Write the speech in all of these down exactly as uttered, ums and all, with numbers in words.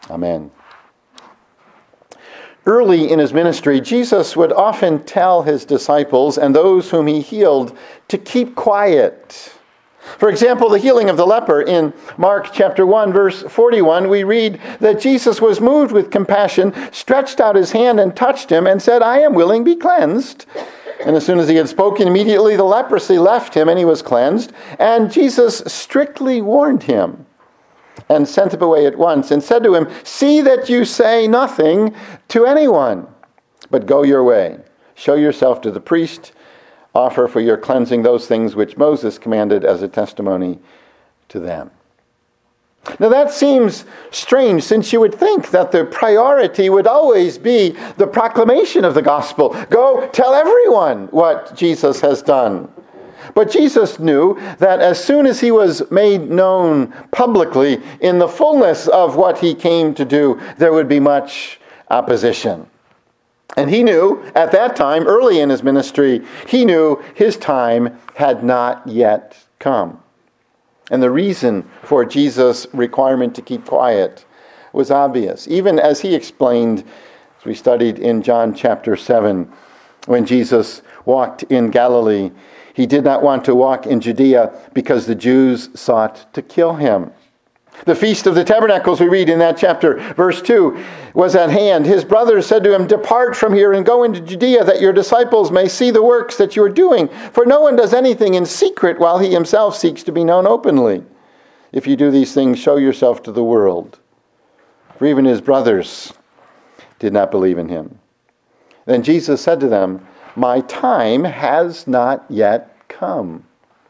Amen. Early in his ministry, Jesus would often tell his disciples and those whom he healed to keep quiet. For example, the healing of the leper in Mark chapter one, verse forty-one, we read that Jesus was moved with compassion, stretched out his hand and touched him and said, "I am willing, be cleansed." And as soon as he had spoken, immediately the leprosy left him and he was cleansed. And Jesus strictly warned him and sent him away at once and said to him, "See that you say nothing to anyone, but go your way. Show yourself to the priest. Offer for your cleansing those things which Moses commanded as a testimony to them." Now that seems strange, since you would think that the priority would always be the proclamation of the gospel. Go tell everyone what Jesus has done. But Jesus knew that as soon as he was made known publicly in the fullness of what he came to do, there would be much opposition. And he knew at that time, early in his ministry, he knew his time had not yet come. And the reason for Jesus' requirement to keep quiet was obvious. Even as he explained, as we studied in John chapter seven, when Jesus walked in Galilee, he did not want to walk in Judea because the Jews sought to kill him. The Feast of the Tabernacles, we read in that chapter, verse two, was at hand. His brothers said to him, "Depart from here and go into Judea, that your disciples may see the works that you are doing. For no one does anything in secret while he himself seeks to be known openly. If you do these things, show yourself to the world." For even his brothers did not believe in him. Then Jesus said to them, "My time has not yet come,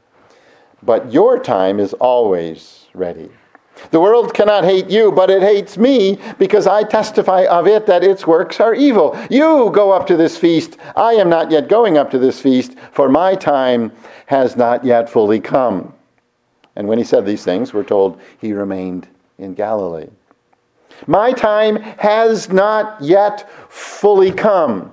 but your time is always ready. The world cannot hate you, but it hates me because I testify of it that its works are evil. You go up to this feast. I am not yet going up to this feast, for my time has not yet fully come." And when he said these things, we're told he remained in Galilee. My time has not yet fully come.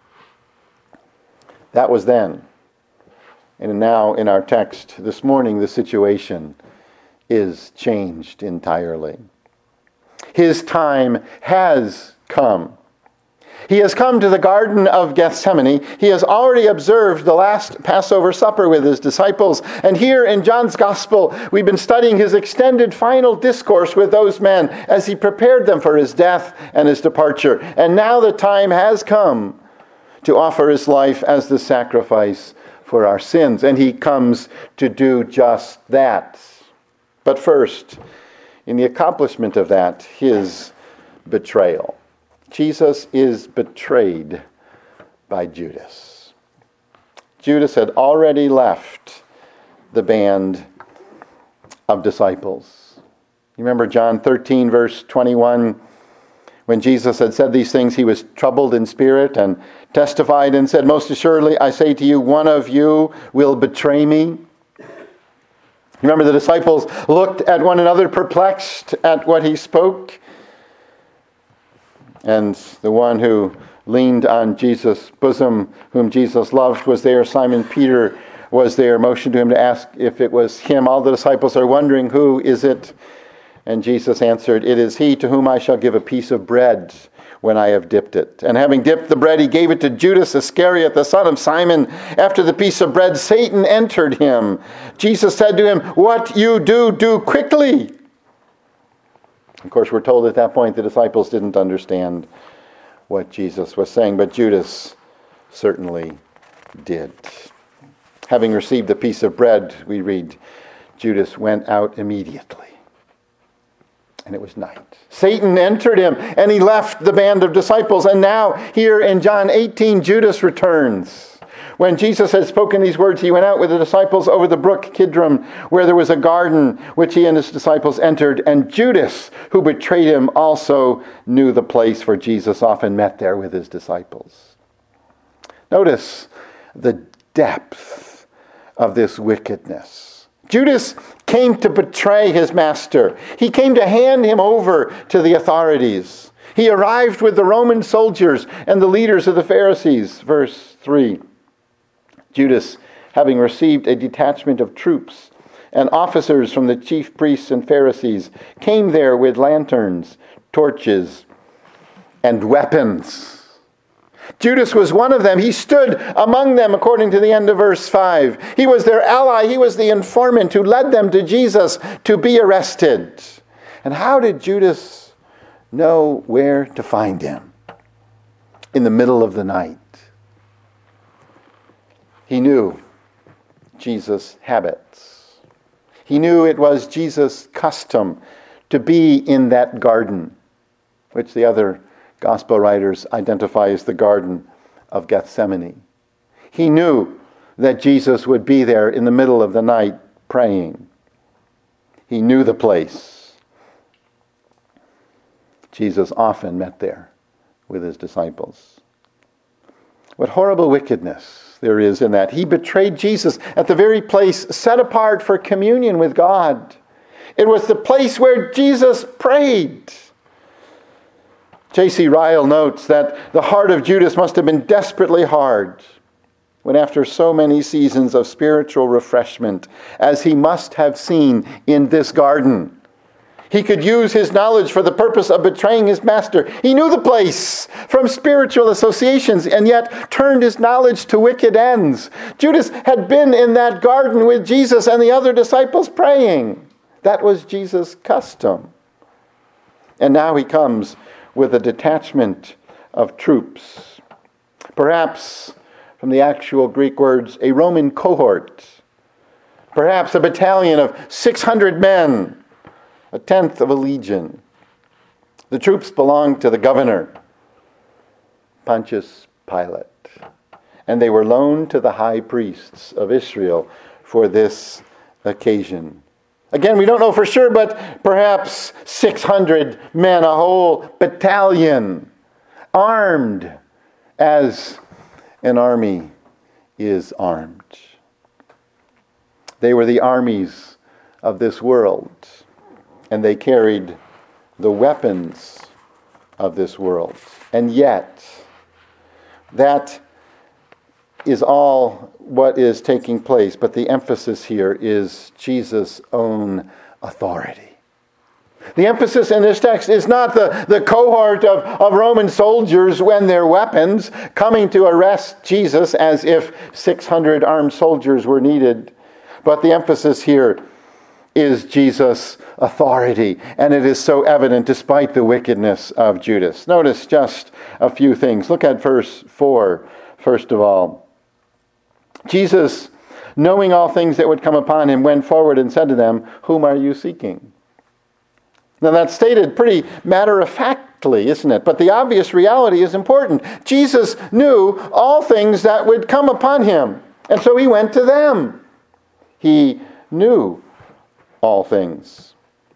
That was then. And now in our text this morning, the situation is changed entirely. His time has come. He has come to the Garden of Gethsemane. He has already observed the last Passover supper with his disciples. And here in John's Gospel, we've been studying his extended final discourse with those men as he prepared them for his death and his departure. And now the time has come to offer his life as the sacrifice for our sins. And he comes to do just that. But first, in the accomplishment of that, his betrayal. Jesus is betrayed by Judas. Judas had already left the band of disciples. You remember John thirteen, verse twenty-one, when Jesus had said these things, he was troubled in spirit and testified and said, "Most assuredly, I say to you, one of you will betray me." Remember, the disciples looked at one another, perplexed at what he spoke. And the one who leaned on Jesus' bosom, whom Jesus loved, was there. Simon Peter was there, motioned to him to ask if it was him. All the disciples are wondering, who is it? And Jesus answered, "It is he to whom I shall give a piece of bread when I have dipped it." And having dipped the bread, he gave it to Judas Iscariot, the son of Simon. After the piece of bread, Satan entered him. Jesus said to him, "What you do, do quickly." Of course, we're told at that point the disciples didn't understand what Jesus was saying, but Judas certainly did. Having received the piece of bread, we read, Judas went out immediately. And it was night. Satan entered him, and he left the band of disciples. And now, here in John eighteen, Judas returns. When Jesus had spoken these words, he went out with the disciples over the brook Kidron, where there was a garden, which he and his disciples entered. And Judas, who betrayed him, also knew the place, for Jesus often met there with his disciples. Notice the depth of this wickedness. Judas came to betray his master. He came to hand him over to the authorities. He arrived with the Roman soldiers and the leaders of the Pharisees. Verse three. Judas, having received a detachment of troops and officers from the chief priests and Pharisees, came there with lanterns, torches, and weapons. Judas was one of them. He stood among them, according to the end of verse five. He was their ally. He was the informant who led them to Jesus to be arrested. And how did Judas know where to find him? In the middle of the night. He knew Jesus' habits. He knew it was Jesus' custom to be in that garden, which the other gospel writers identify as the Garden of Gethsemane. He knew that Jesus would be there in the middle of the night praying. He knew the place. Jesus often met there with his disciples. What horrible wickedness there is in that. He betrayed Jesus at the very place set apart for communion with God. It was the place where Jesus prayed. J C Ryle notes that the heart of Judas must have been desperately hard when, after so many seasons of spiritual refreshment, as he must have seen in this garden, he could use his knowledge for the purpose of betraying his master. He knew the place from spiritual associations and yet turned his knowledge to wicked ends. Judas had been in that garden with Jesus and the other disciples praying. That was Jesus' custom. And now he comes with a detachment of troops. Perhaps, from the actual Greek words, a Roman cohort. Perhaps a battalion of six hundred men, a tenth of a legion. The troops belonged to the governor, Pontius Pilate, and they were loaned to the high priests of Israel for this occasion. Again, we don't know for sure, but perhaps six hundred men, a whole battalion, armed as an army is armed. They were the armies of this world, and they carried the weapons of this world. And yet, that is all what is taking place, but the emphasis here is Jesus' own authority. The emphasis in this text is not the, the cohort of, of Roman soldiers when their weapons coming to arrest Jesus as if six hundred armed soldiers were needed, but the emphasis here is Jesus' authority, and it is so evident despite the wickedness of Judas. Notice just a few things. Look at verse four, first of all. Jesus, knowing all things that would come upon him, went forward and said to them, "Whom are you seeking?" Now that's stated pretty matter-of-factly, isn't it? But the obvious reality is important. Jesus knew all things that would come upon him, and so he went to them. He knew all things,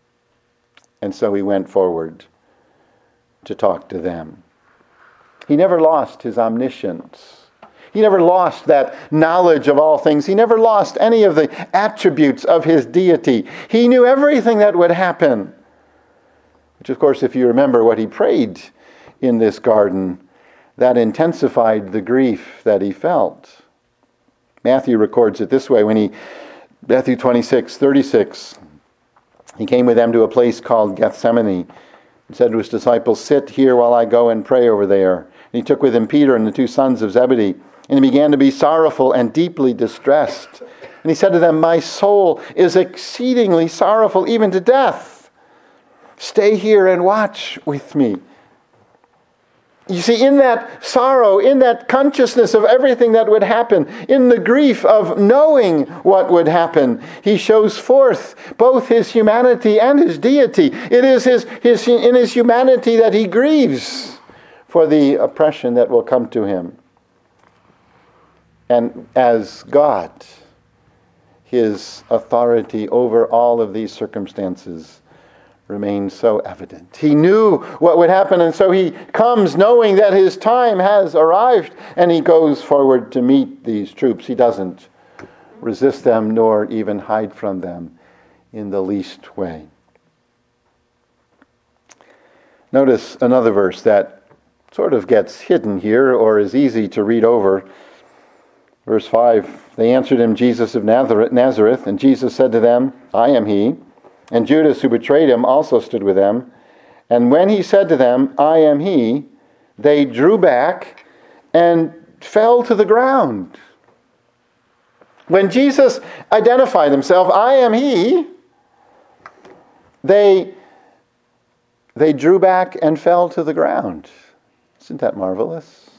and so he went forward to talk to them. He never lost his omniscience. He never lost that knowledge of all things. He never lost any of the attributes of his deity. He knew everything that would happen. Which, of course, if you remember what he prayed in this garden, that intensified the grief that he felt. Matthew records it this way when he, Matthew twenty-six, thirty-six, he came with them to a place called Gethsemane and said to his disciples, "Sit here while I go and pray over there." And he took with him Peter and the two sons of Zebedee, and he began to be sorrowful and deeply distressed. And he said to them, "My soul is exceedingly sorrowful, even to death. Stay here and watch with me." You see, in that sorrow, in that consciousness of everything that would happen, in the grief of knowing what would happen, he shows forth both his humanity and his deity. It is his, his, in his humanity that he grieves for the oppression that will come to him. And as God, his authority over all of these circumstances remains so evident. He knew what would happen, and so he comes knowing that his time has arrived, and he goes forward to meet these troops. He doesn't resist them nor even hide from them in the least way. Notice another verse that sort of gets hidden here or is easy to read over. Verse five, they answered him, "Jesus of Nazareth." And Jesus said to them, "I am he." And Judas, who betrayed him, also stood with them. And when he said to them, I am he, they drew back and fell to the ground. When Jesus identified himself, I am he, they, they drew back and fell to the ground. Isn't that marvelous?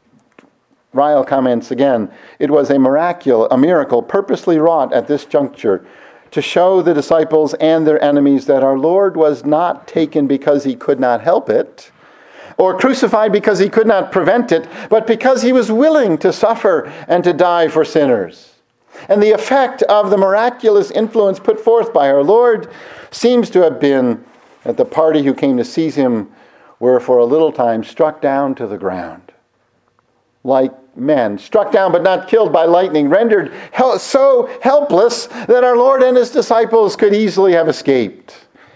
Ryle comments again, it was a miracle, a miracle purposely wrought at this juncture to show the disciples and their enemies that our Lord was not taken because he could not help it, or crucified because he could not prevent it, but because he was willing to suffer and to die for sinners. And the effect of the miraculous influence put forth by our Lord seems to have been that the party who came to seize him were for a little time struck down to the ground, like men, struck down but not killed by lightning, rendered hel- so helpless that our Lord and his disciples could easily have escaped.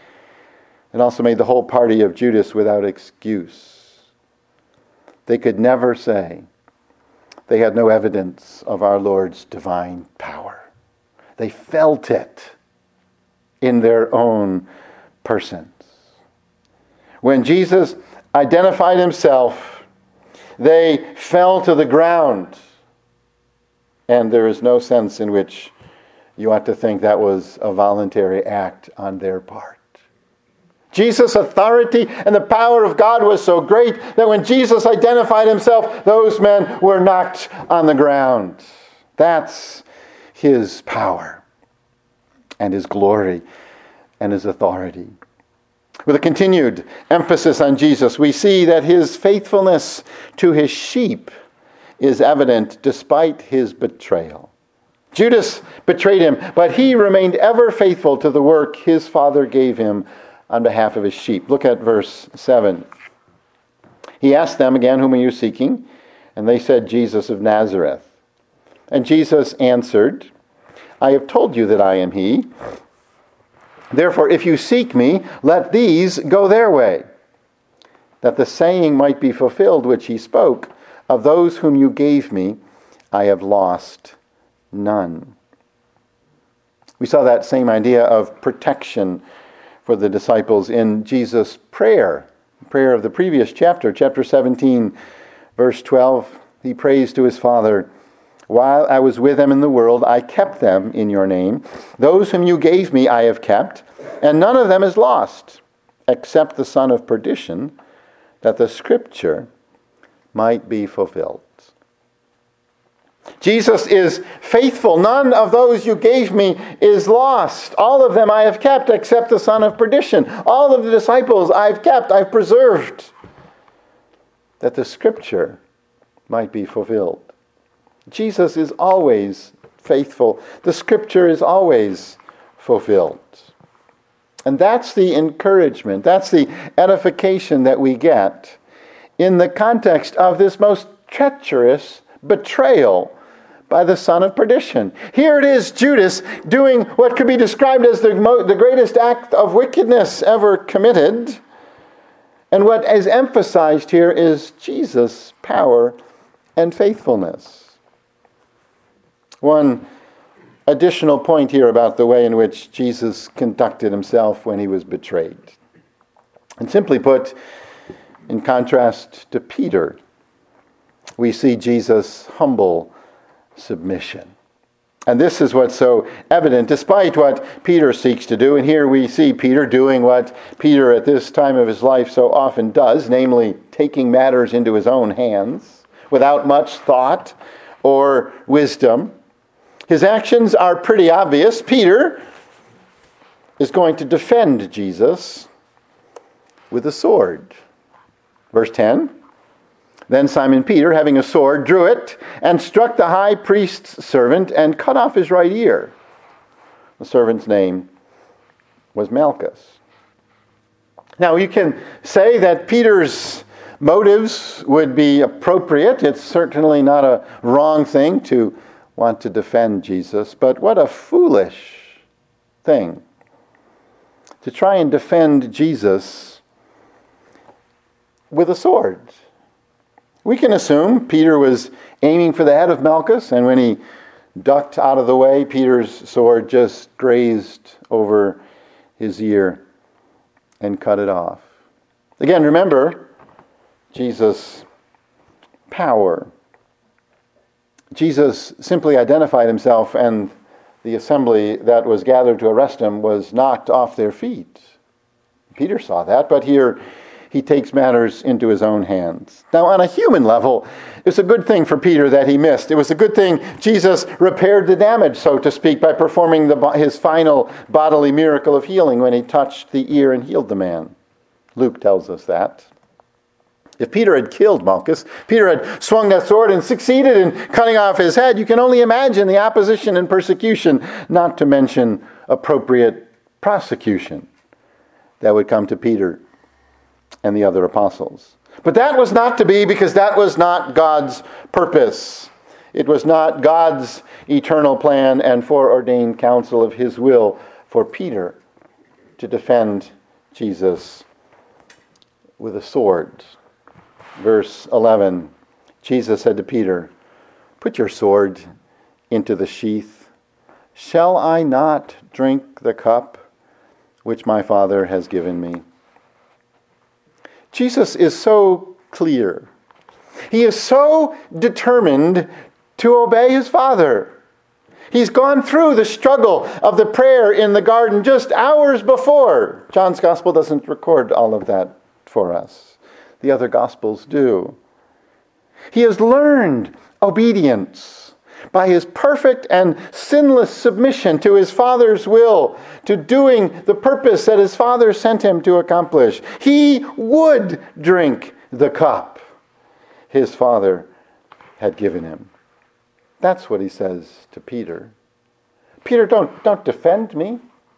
It also made the whole party of Judas without excuse. They could never say they had no evidence of our Lord's divine power. They felt it in their own persons. When Jesus identified himself, they fell to the ground. And there is no sense in which you ought to think that was a voluntary act on their part. Jesus' authority and the power of God was so great that when Jesus identified himself, those men were knocked on the ground. That's his power and his glory and his authority. With a continued emphasis on Jesus, we see that his faithfulness to his sheep is evident despite his betrayal. Judas betrayed him, but he remained ever faithful to the work his Father gave him on behalf of his sheep. Look at verse seven. He asked them again, whom are you seeking? And they said, Jesus of Nazareth. And Jesus answered, I have told you that I am he. Therefore, if you seek me, let these go their way, that the saying might be fulfilled which he spoke, of those whom you gave me, I have lost none. We saw that same idea of protection for the disciples in Jesus' prayer, prayer of the previous chapter, chapter seventeen, verse twelve. He prays to his Father, while I was with them in the world, I kept them in your name. Those whom you gave me I have kept, and none of them is lost, except the son of perdition, that the scripture might be fulfilled. Jesus is faithful. None of those you gave me is lost. All of them I have kept, except the son of perdition. All of the disciples I've kept, I've preserved, that the scripture might be fulfilled. Jesus is always faithful. The scripture is always fulfilled. And that's the encouragement, that's the edification that we get in the context of this most treacherous betrayal by the son of perdition. Here it is, Judas doing what could be described as the, mo- the greatest act of wickedness ever committed. And what is emphasized here is Jesus' power and faithfulness. One additional point here about the way in which Jesus conducted himself when he was betrayed. And simply put, in contrast to Peter, we see Jesus' humble submission. And this is what's so evident, despite what Peter seeks to do. And here we see Peter doing what Peter at this time of his life so often does, namely taking matters into his own hands without much thought or wisdom. His actions are pretty obvious. Peter is going to defend Jesus with a sword. Verse ten. Then Simon Peter, having a sword, drew it and struck the high priest's servant and cut off his right ear. The servant's name was Malchus. Now you can say that Peter's motives would be appropriate. It's certainly not a wrong thing to want to defend Jesus, but what a foolish thing to try and defend Jesus with a sword. We can assume Peter was aiming for the head of Malchus, and when he ducked out of the way, Peter's sword just grazed over his ear and cut it off. Again, remember Jesus' power. Jesus simply identified himself, and the assembly that was gathered to arrest him was knocked off their feet. Peter saw that, but here he takes matters into his own hands. Now, on a human level, it's a good thing for Peter that he missed. It was a good thing Jesus repaired the damage, so to speak, by performing the, his final bodily miracle of healing when he touched the ear and healed the man. Luke tells us that. If Peter had killed Malchus, Peter had swung that sword and succeeded in cutting off his head, you can only imagine the opposition and persecution, not to mention appropriate prosecution, that would come to Peter and the other apostles. But that was not to be, because that was not God's purpose. It was not God's eternal plan and foreordained counsel of his will for Peter to defend Jesus with a sword. Verse eleven, Jesus said to Peter, "Put your sword into the sheath. Shall I not drink the cup which my Father has given me?" Jesus is so clear. He is so determined to obey his Father. He's gone through the struggle of the prayer in the garden just hours before. John's Gospel doesn't record all of that for us. The other Gospels do. He has learned obedience by his perfect and sinless submission to his Father's will, to doing the purpose that his Father sent him to accomplish. He would drink the cup his Father had given him. That's what he says to Peter. Peter, don't, don't defend me.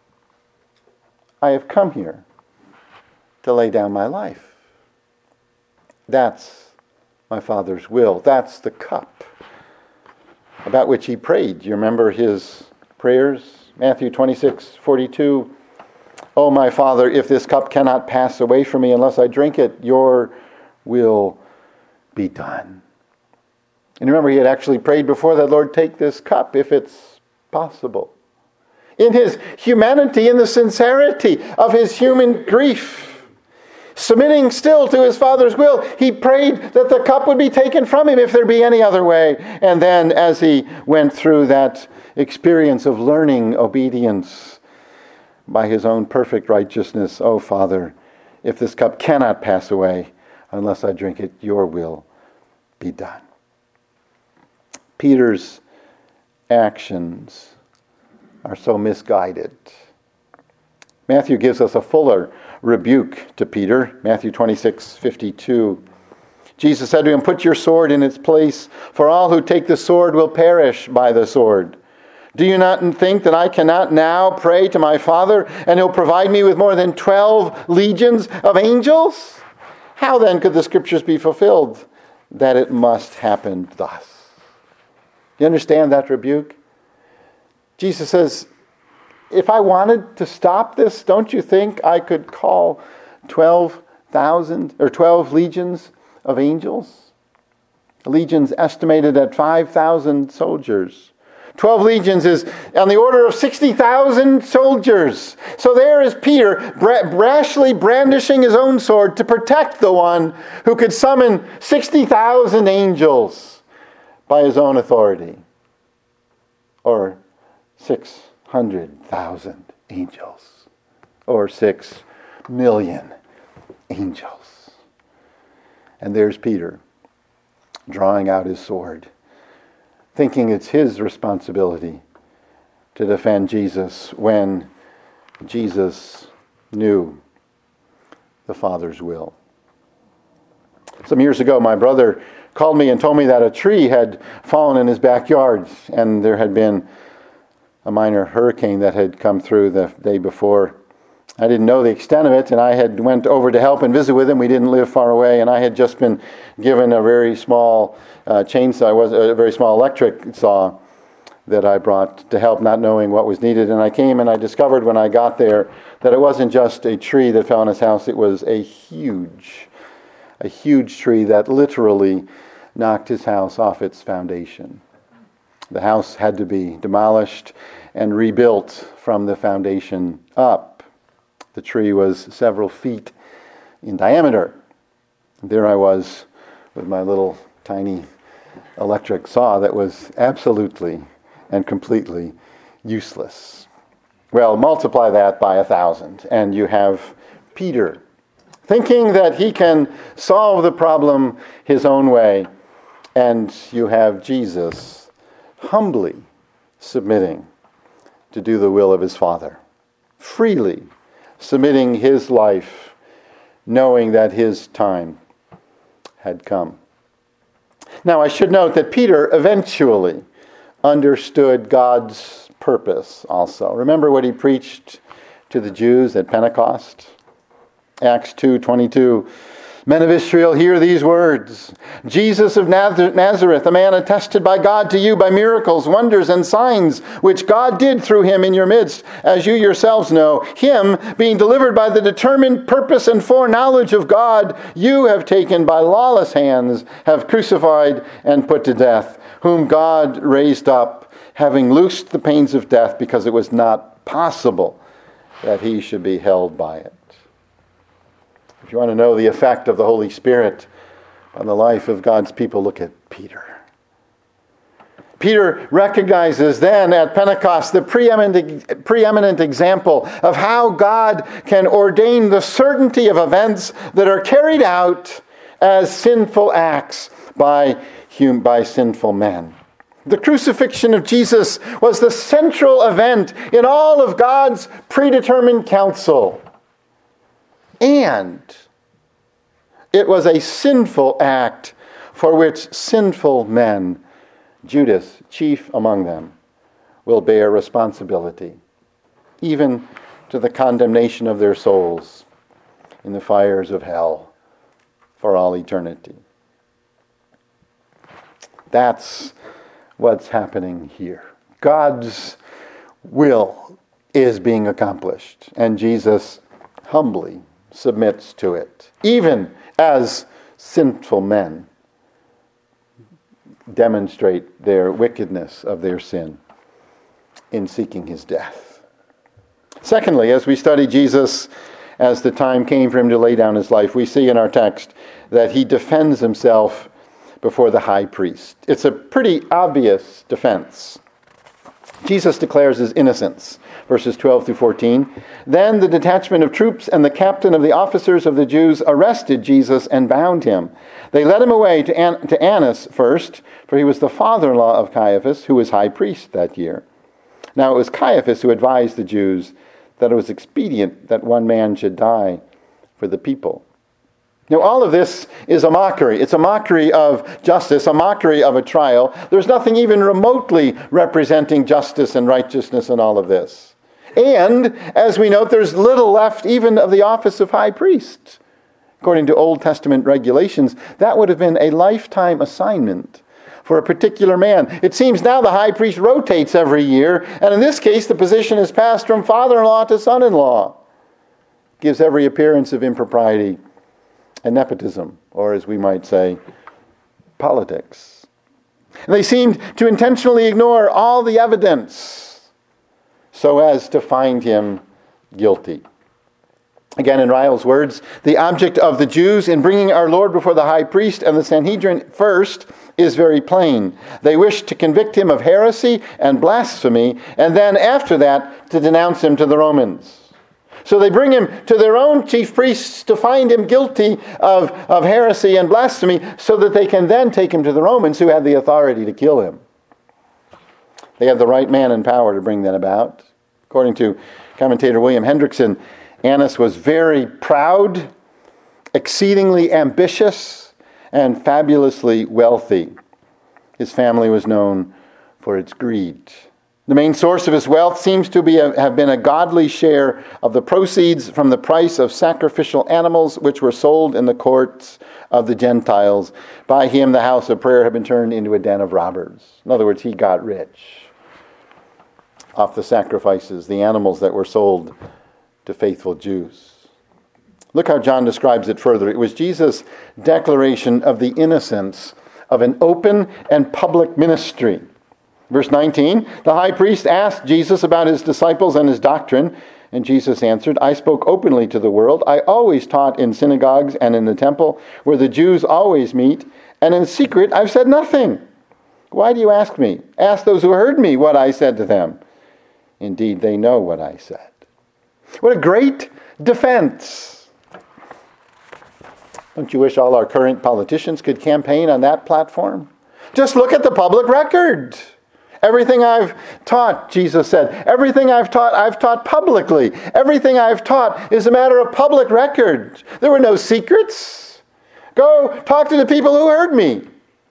I have come here to lay down my life. That's my Father's will. That's the cup about which he prayed. You remember his prayers? Matthew twenty-six forty-two. "Oh, my Father, if this cup cannot pass away from me unless I drink it, your will be done." And remember, he had actually prayed before that, "Lord, take this cup if it's possible." In his humanity, in the sincerity of his human grief, submitting still to his Father's will, he prayed that the cup would be taken from him if there be any other way. And then as he went through that experience of learning obedience by his own perfect righteousness, "Oh, Father, if this cup cannot pass away unless I drink it, your will be done." Peter's actions are so misguided. Matthew gives us a fuller rebuke to Peter. Matthew twenty-six fifty-two. Jesus said to him, "Put your sword in its place, for all who take the sword will perish by the sword. Do you not think that I cannot now pray to my Father, and he'll provide me with more than twelve legions of angels? How then could the scriptures be fulfilled that it must happen thus?" You understand that rebuke? Jesus says, if I wanted to stop this, don't you think I could call twelve thousand or twelve legions of angels? The legions estimated at five thousand soldiers. Twelve legions is on the order of sixty thousand soldiers. So there is Peter bra- brashly brandishing his own sword to protect the one who could summon sixty thousand angels by his own authority. Or six hundred thousand angels. Or six million angels. And there's Peter drawing out his sword, thinking it's his responsibility to defend Jesus when Jesus knew the Father's will. Some years ago, my brother called me and told me that a tree had fallen in his backyard, and there had been a minor hurricane that had come through the day before. I didn't know the extent of it, and I had went over to help and visit with him. We didn't live far away, and I had just been given a very small uh, chainsaw, was a very small electric saw that I brought to help, not knowing what was needed. And I came and I discovered when I got there that it wasn't just a tree that fell on his house. It was a huge, a huge tree that literally knocked his house off its foundation. The house had to be demolished and rebuilt from the foundation up. The tree was several feet in diameter. There I was with my little tiny electric saw that was absolutely and completely useless. Well, multiply that by a thousand, and you have Peter, thinking that he can solve the problem his own way, and you have Jesus humbly submitting to do the will of his Father, freely submitting his life, knowing that his time had come. Now, I should note that Peter eventually understood God's purpose also. Remember what he preached to the Jews at Pentecost? Acts two twenty-two. Men of Israel, hear these words. Jesus of Nazareth, a man attested by God to you by miracles, wonders, and signs, which God did through him in your midst, as you yourselves know. Him, being delivered by the determined purpose and foreknowledge of God, you have taken by lawless hands, have crucified and put to death, whom God raised up, having loosed the pains of death, because it was not possible that he should be held by it. If you want to know the effect of the Holy Spirit on the life of God's people, look at Peter. Peter recognizes then at Pentecost the preeminent, preeminent example of how God can ordain the certainty of events that are carried out as sinful acts by, hum, by sinful men. The crucifixion of Jesus was the central event in all of God's predetermined counsel. And it was a sinful act for which sinful men, Judas, chief among them, will bear responsibility, even to the condemnation of their souls in the fires of hell for all eternity. That's what's happening here. God's will is being accomplished, and Jesus humbly submits to it, even as sinful men demonstrate their wickedness of their sin in seeking his death. Secondly, as we study Jesus as the time came for him to lay down his life, we see in our text that he defends himself before the high priest. It's a pretty obvious defense. Jesus declares his innocence, verses twelve through fourteen. Then the detachment of troops and the captain of the officers of the Jews arrested Jesus and bound him. They led him away to, An- to Annas first, for he was the father-in-law of Caiaphas, who was high priest that year. Now it was Caiaphas who advised the Jews that it was expedient that one man should die for the people. Now, all of this is a mockery. It's a mockery of justice, a mockery of a trial. There's nothing even remotely representing justice and righteousness in all of this. And, as we note, there's little left even of the office of high priest. According to Old Testament regulations, that would have been a lifetime assignment for a particular man. It seems now the high priest rotates every year, and in this case, the position is passed from father-in-law to son-in-law. Gives every appearance of impropriety and nepotism, or as we might say, politics. And they seemed to intentionally ignore all the evidence so as to find him guilty. Again, in Ryle's words, the object of the Jews in bringing our Lord before the high priest and the Sanhedrin first is very plain. They wish to convict him of heresy and blasphemy, and then after that to denounce him to the Romans. So they bring him to their own chief priests to find him guilty of, of heresy and blasphemy so that they can then take him to the Romans who had the authority to kill him. They had the right man in power to bring that about. According to commentator William Hendrickson, Annas was very proud, exceedingly ambitious, and fabulously wealthy. His family was known for its greed. The main source of his wealth seems to be a, have been a godly share of the proceeds from the price of sacrificial animals which were sold in the courts of the Gentiles. By him, the house of prayer had been turned into a den of robbers. In other words, he got rich off the sacrifices, the animals that were sold to faithful Jews. Look how John describes it further. It was Jesus' declaration of the innocence of an open and public ministry. Verse nineteen, the high priest asked Jesus about his disciples and his doctrine, And Jesus answered, I spoke openly to the world. I always taught in synagogues and in the temple, where the Jews always meet, and in secret I've said nothing. Why do you ask me? Ask those who heard me what I said to them. Indeed, they know what I said. What a great defense. Don't you wish all our current politicians could campaign on that platform? Just look at the public record. Everything I've taught, Jesus said, everything I've taught, I've taught publicly. Everything I've taught is a matter of public record. There were no secrets. Go talk to the people who heard me.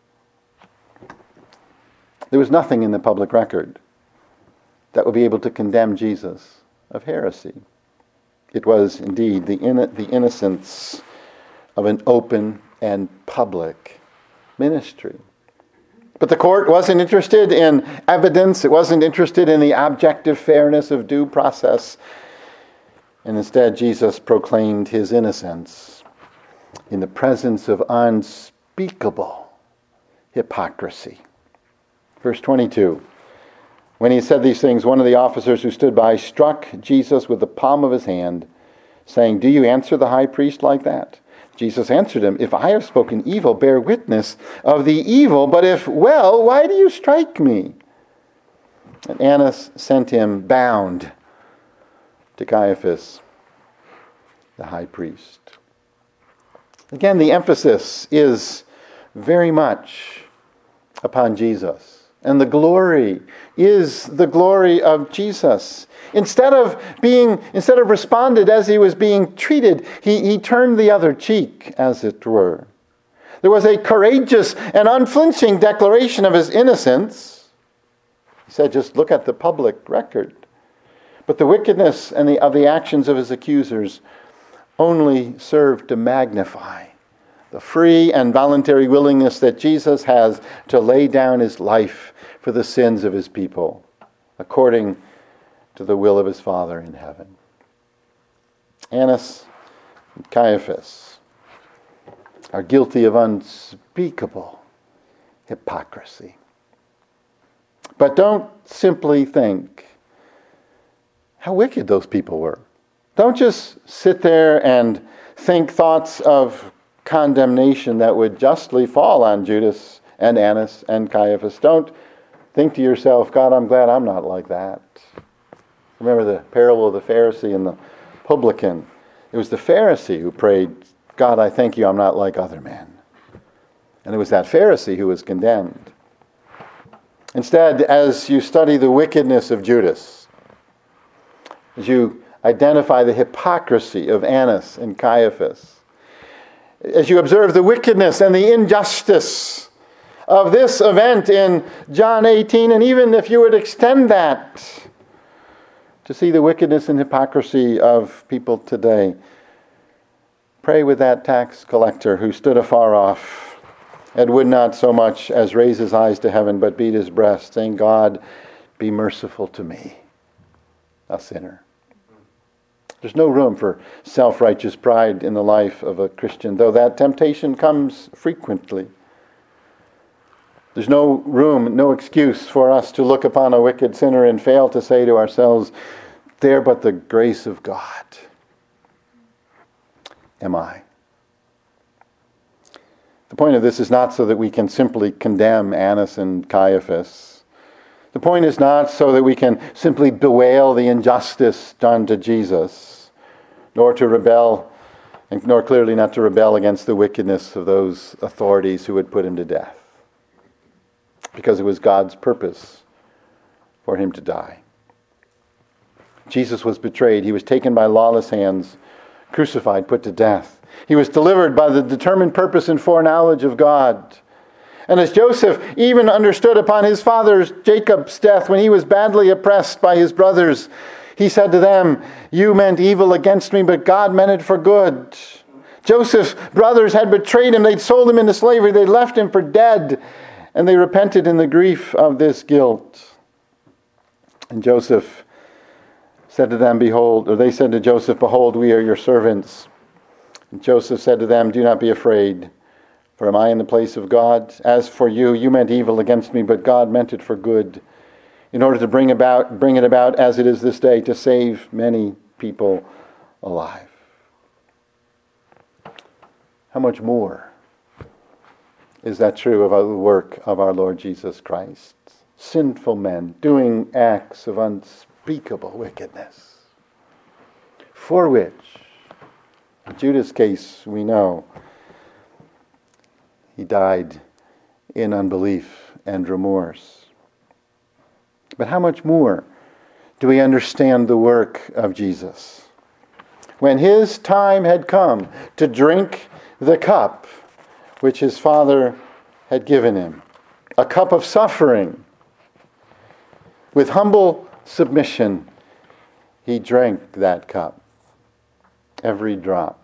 There was nothing in the public record that would be able to condemn Jesus of heresy. It was indeed the, in, the innocence of an open and public ministry. But the court wasn't interested in evidence. It wasn't interested in the objective fairness of due process. And instead, Jesus proclaimed his innocence in the presence of unspeakable hypocrisy. Verse twenty-two. When he said these things, one of the officers who stood by struck Jesus with the palm of his hand, saying, Do you answer the high priest like that? Jesus answered him, If I have spoken evil, bear witness of the evil, but if well, why do you strike me? And Annas sent him bound to Caiaphas, the high priest. Again, the emphasis is very much upon Jesus. And the glory is the glory of Jesus. Instead of being, instead of responded as he was being treated, he, he turned the other cheek, as it were. There was a courageous and unflinching declaration of his innocence. He said, just look at the public record. But the wickedness and the, of the actions of his accusers only served to magnify the free and voluntary willingness that Jesus has to lay down his life for the sins of his people, according to the will of his Father in heaven. Annas and Caiaphas are guilty of unspeakable hypocrisy. But don't simply think how wicked those people were. Don't just sit there and think thoughts of condemnation that would justly fall on Judas and Annas and Caiaphas. Don't think to yourself, God, I'm glad I'm not like that. Remember the parable of the Pharisee and the publican. It was the Pharisee who prayed, God, I thank you I'm not like other men. And it was that Pharisee who was condemned. Instead, as you study the wickedness of Judas, as you identify the hypocrisy of Annas and Caiaphas, as you observe the wickedness and the injustice of this event in John eighteen, and even if you would extend that to see the wickedness and hypocrisy of people today, pray with that tax collector who stood afar off and would not so much as raise his eyes to heaven, but beat his breast, saying, God, be merciful to me, a sinner. There's no room for self-righteous pride in the life of a Christian, though that temptation comes frequently. There's no room, no excuse for us to look upon a wicked sinner and fail to say to ourselves, there but the grace of God am I. The point of this is not so that we can simply condemn Annas and Caiaphas. The point is not so that we can simply bewail the injustice done to Jesus, nor to rebel, and nor clearly not to rebel against the wickedness of those authorities who would put him to death, because it was God's purpose for him to die. Jesus was betrayed. He was taken by lawless hands, crucified, put to death. He was delivered by the determined purpose and foreknowledge of God. And as Joseph even understood upon his father Jacob's death, when he was badly oppressed by his brothers, he said to them, you meant evil against me, but God meant it for good. Joseph's brothers had betrayed him. They'd sold him into slavery. They left him for dead. And they repented in the grief of this guilt. And Joseph said to them, behold, or they said to Joseph, behold, we are your servants. And Joseph said to them, do not be afraid, for am I in the place of God? As for you, you meant evil against me, but God meant it for good, in order to bring about, bring it about as it is this day, to save many people alive. How much more is that true of the work of our Lord Jesus Christ? Sinful men doing acts of unspeakable wickedness, for which, in Judas' case, we know he died in unbelief and remorse. But how much more do we understand the work of Jesus? When his time had come to drink the cup which his Father had given him, a cup of suffering, with humble submission, he drank that cup, every drop,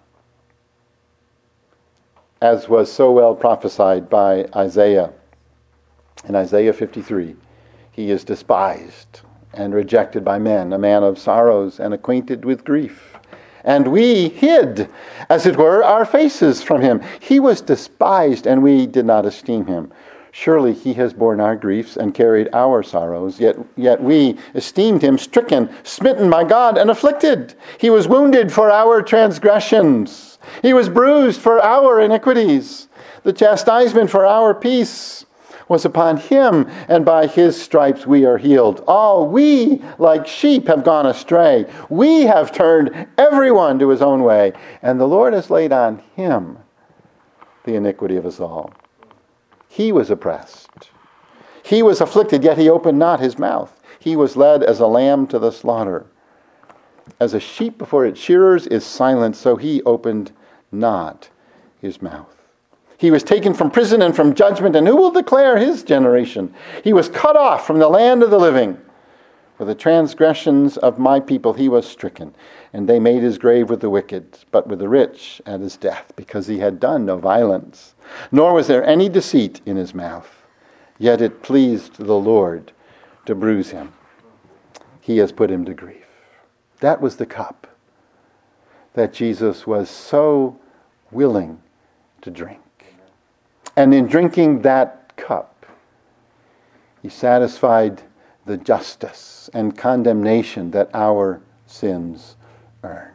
as was so well prophesied by Isaiah. In Isaiah fifty-three, he is despised and rejected by men, a man of sorrows and acquainted with grief. And we hid, as it were, our faces from him. He was despised, and we did not esteem him. Surely he has borne our griefs and carried our sorrows, yet, yet we esteemed him stricken, smitten by God, and afflicted. He was wounded for our transgressions. He was bruised for our iniquities. The chastisement for our peace was upon him, and by his stripes we are healed. All we, like sheep, have gone astray. We have turned everyone to his own way, and the Lord has laid on him the iniquity of us all. He was oppressed. He was afflicted, yet he opened not his mouth. He was led as a lamb to the slaughter. As a sheep before its shearers is silent, so he opened not his mouth. He was taken from prison and from judgment, and who will declare his generation? He was cut off from the land of the living. For the transgressions of my people he was stricken, and they made his grave with the wicked, but with the rich at his death, because he had done no violence, nor was there any deceit in his mouth. Yet it pleased the Lord to bruise him. He has put him to grief. That was the cup that Jesus was so willing to drink. And in drinking that cup, he satisfied the justice and condemnation that our sins earned.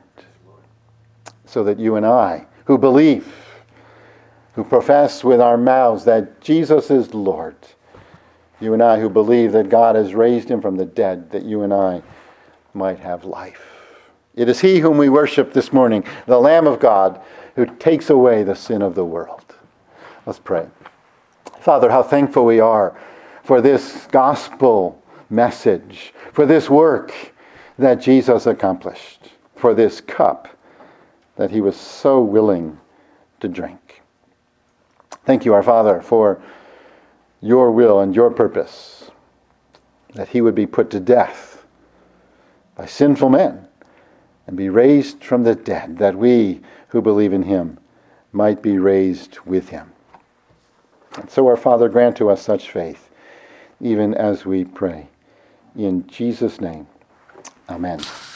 So that you and I, who believe, who profess with our mouths that Jesus is Lord, you and I who believe that God has raised him from the dead, that you and I might have life. It is he whom we worship this morning, the Lamb of God, who takes away the sin of the world. Let's pray. Father, how thankful we are for this gospel message, for this work that Jesus accomplished, for this cup that he was so willing to drink. Thank you, our Father, for your will and your purpose, that he would be put to death by sinful men and be raised from the dead, that we who believe in him might be raised with him. And so, our Father, grant to us such faith, even as we pray. In Jesus' name, amen.